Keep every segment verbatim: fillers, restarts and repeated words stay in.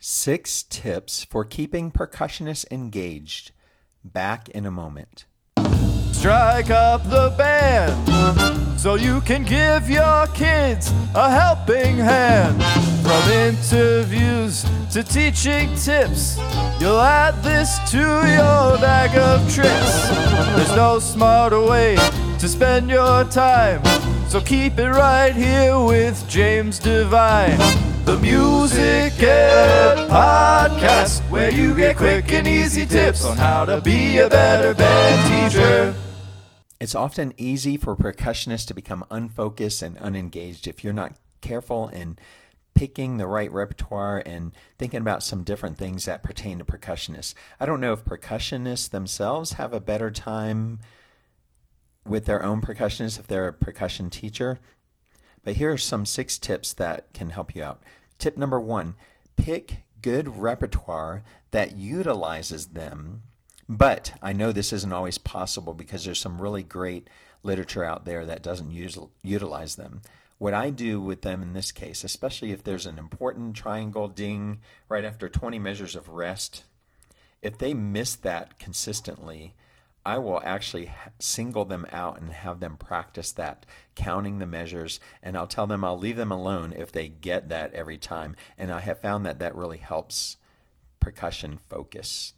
Six tips for keeping percussionists engaged. Back in a moment. Strike up the band so you can give your kids a helping hand. From interviews to teaching tips, you'll add this to your bag of tricks. There's no smarter way to spend your time, so keep it right here with James Devine. The Music Ed Podcast, where you get quick and easy tips on how to be a better band teacher. It's often easy for percussionists to become unfocused and unengaged if you're not careful in picking the right repertoire and thinking about some different things that pertain to percussionists. I don't know if percussionists themselves have a better time with their own percussionists if they're a percussion teacher. But here are some six tips that can help you out. Tip number one, pick good repertoire that utilizes them. But I know this isn't always possible because there's some really great literature out there that doesn't use, utilize them. What I do with them in this case, especially if there's an important triangle ding right after twenty measures of rest, if they miss that consistently, I will actually single them out and have them practice that, counting the measures, and I'll tell them I'll leave them alone if they get that every time. And I have found that that really helps percussion focus.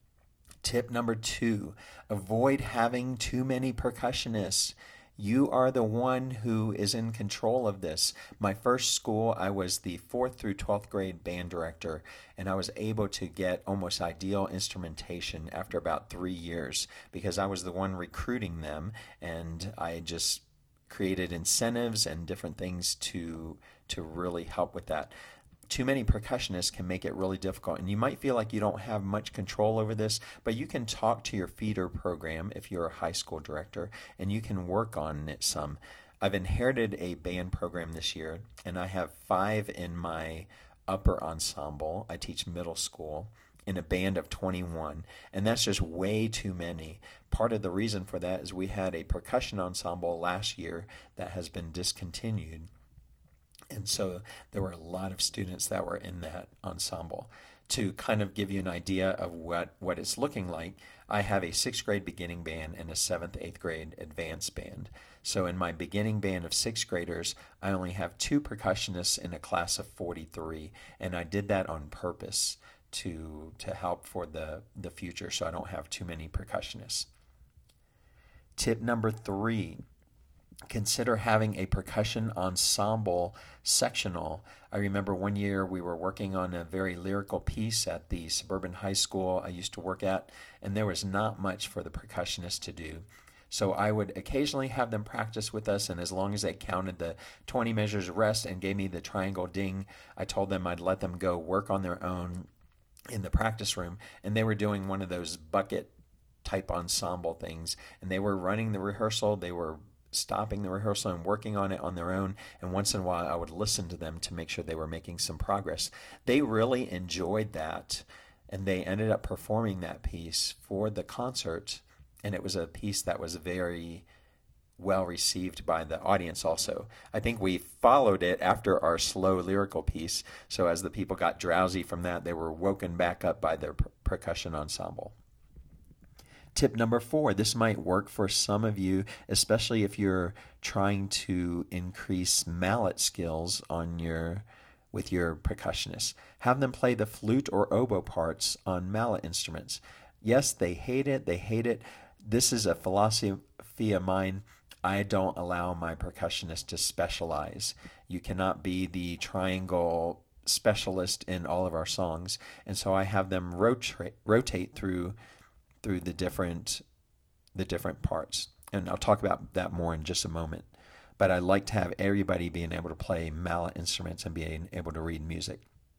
Tip number two, avoid having too many percussionists. You are the one who is in control of this. My first school, I was the fourth through twelfth grade band director, and I was able to get almost ideal instrumentation after about three years because I was the one recruiting them, and I just created incentives and different things to to really help with that. Too many percussionists can make it really difficult, and you might feel like you don't have much control over this, but you can talk to your feeder program if you're a high school director, and you can work on it some. I've inherited a band program this year, and I have five in my upper ensemble. I teach middle school in a band of twenty-one, and that's just way too many. Part of the reason for that is we had a percussion ensemble last year that has been discontinued. And so there were a lot of students that were in that ensemble. To kind of give you an idea of what, what it's looking like, I have a sixth grade beginning band and a seventh, eighth grade advanced band. So in my beginning band of sixth graders, I only have two percussionists in a class of forty-three. And I did that on purpose to, to help for the, the future so I don't have too many percussionists. Tip number three. Consider having a percussion ensemble sectional. I remember one year we were working on a very lyrical piece at the suburban high school I used to work at, and there was not much for the percussionist to do. So I would occasionally have them practice with us, and as long as they counted the twenty measures of rest and gave me the triangle ding, I told them I'd let them go work on their own in the practice room, and they were doing one of those bucket type ensemble things, and they were running the rehearsal, they were stopping the rehearsal and working on it on their own, and once in a while I would listen to them to make sure they were making some progress. They really enjoyed that, and they ended up performing that piece for the concert, and it was a piece that was very well received by the audience also. I think we followed it after our slow lyrical piece, so as the people got drowsy from that, they were woken back up by their per- percussion ensemble. Tip number four, this might work for some of you, especially if you're trying to increase mallet skills on your with your percussionists. Have them play the flute or oboe parts on mallet instruments. Yes, they hate it, they hate it. This is a philosophy of mine. I don't allow my percussionists to specialize. You cannot be the triangle specialist in all of our songs, and so I have them rotate rotate through through the different the different parts. And I'll talk about that more in just a moment. But I like to have everybody being able to play mallet instruments and being able to read music.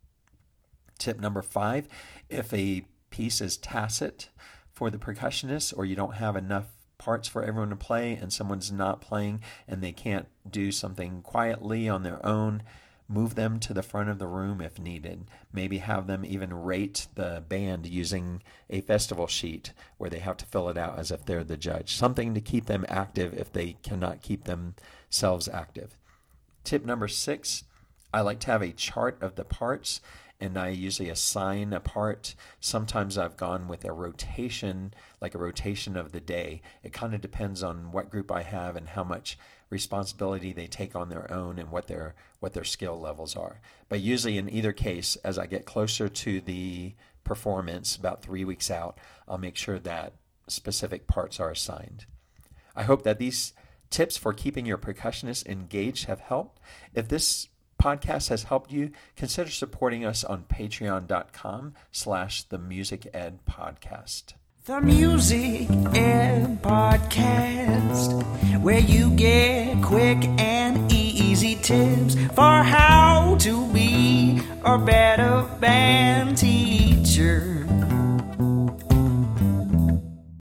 Tip number five, if a piece is tacit for the percussionist or you don't have enough parts for everyone to play and someone's not playing and they can't do something quietly on their own, move them to the front of the room if needed. Maybe have them even rate the band using a festival sheet where they have to fill it out as if they're the judge. Something to keep them active if they cannot keep themselves active. Tip number six, I like to have a chart of the parts and I usually assign a part. Sometimes I've gone with a rotation, like a rotation of the day. It kind of depends on what group I have and how much responsibility they take on their own and what their what their skill levels are. But usually in either case, as I get closer to the performance, about three weeks out, I'll make sure that specific parts are assigned. I hope that these tips for keeping your percussionist engaged have helped. If this podcast has helped you, consider supporting us on patreon.com slash the Music Ed Podcast. The Music Ed Podcast, where you get quick and easy tips for how to be a better band teacher.